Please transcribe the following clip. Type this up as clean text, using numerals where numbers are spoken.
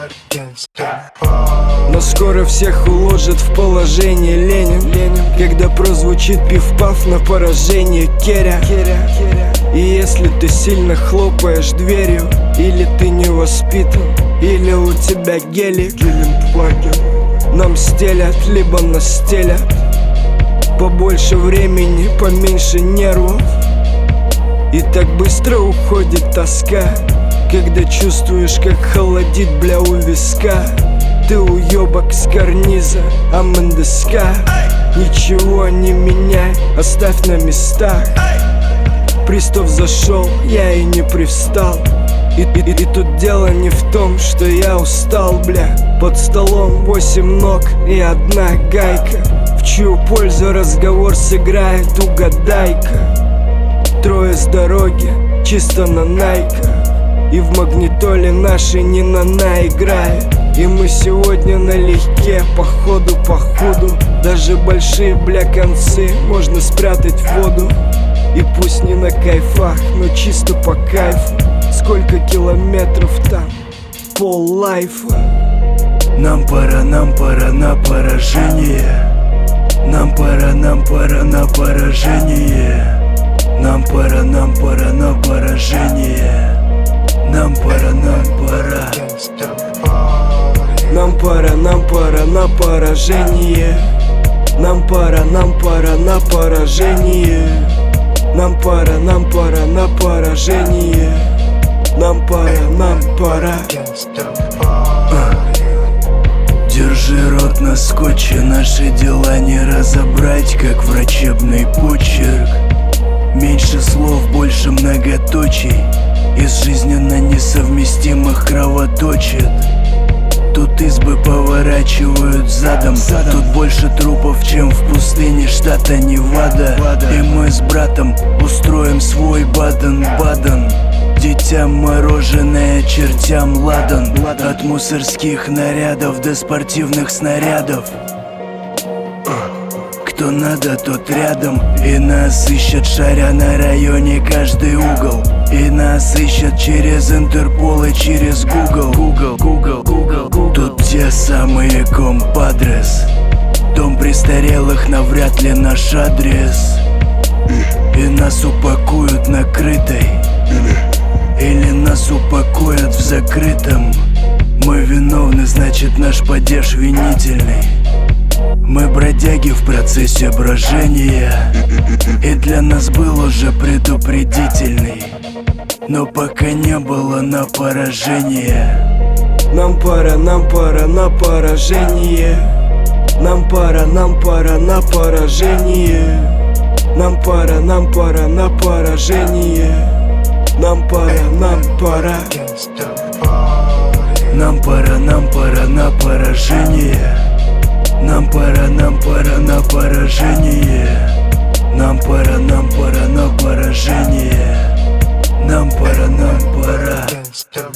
Но скоро всех уложат в положение Ленин, когда прозвучит пиф-паф на поражение Керя. И если ты сильно хлопаешь дверью, или ты не воспитан, или у тебя гелик, нам стелят, либо настелят. Побольше времени, поменьше нервов. И так быстро уходит тоска, когда чувствуешь, как холодит, бля, у виска. Ты уёбок с карниза, I'm in the sky. Ничего не меняй, оставь на местах. Пристав зашел, я и не привстал. И тут дело не в том, что я устал, бля. Под столом 8 ног и одна гайка. В чью пользу разговор сыграет, угадай-ка. Трое с дороги, чисто на найка. И в магнитоле нашей не на играет. И мы сегодня налегке, походу. Даже большие, бля, концы можно спрятать в воду. И пусть не на кайфах, но чисто по кайфу. Сколько километров там, пол лайфа. Нам пора на поражение. Нам пора на поражение. Нам пора на поражение. Нам пора. Нам пора на поражение. Нам пора на поражение. Нам пора на поражение. Нам пора. Держи рот на скотче, наши дела не разобрать, как врачебный почерк. Меньше слов, больше многоточий. Из жизненно несовместимых кровоточит. Тут избы поворачивают задом. Тут больше трупов, чем в пустыне штата Невада. И мы с братом устроим свой Баден-Баден. Детям мороженое, чертям ладан. От мусорских нарядов до спортивных снарядов. Кто надо, тот рядом. И нас ищут, шаря на районе каждый угол. И нас ищут через Интерпол и через Google. Тут те самые компадрес. Дом престарелых навряд ли наш адрес. И нас упакуют накрытой. Или нас упакуют в закрытом. Мы виновны, значит наш падеж винительный. Мы бродяги в процессе брожения. И для нас был уже предупредительный. Но пока не было на поражение. Нам пора на поражение. Нам пора на поражение. Нам пора на поражение. Нам пора. Нам пора на поражение. Нам пора на поражение. Нам пора на поражение. Нам пора.